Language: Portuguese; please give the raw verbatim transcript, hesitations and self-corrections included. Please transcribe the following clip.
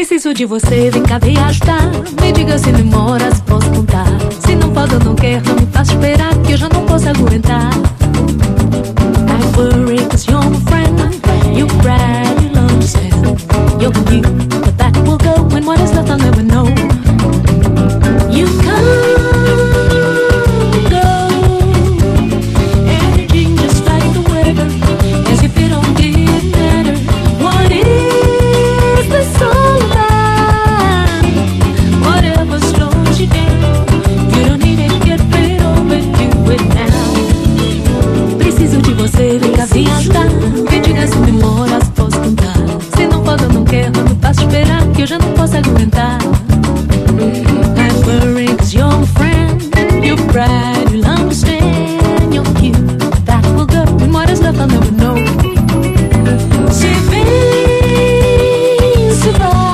Preciso de você, vem cá, vem ajudar. Me diga se demora, se posso contar. Se não pode ou não quer, não me faça esperar, que eu já não posso aguentar. I worry cause you're my friend. You brag, you understand. You're cute, but that will go. When what is left I'll never know. You come and go, energy just like the weather, as if it don't didn't matter. What is this all about? Whatever slows you down, you don't need it, get rid of it, do it now. Preciso de você, vem cá, vem ajudar. Me diga se demora, se posso contar. Se não pode ou não quer, não me faça esperar, que eu já não posso aguentar. I'm worried cause you're my friend. You're bright.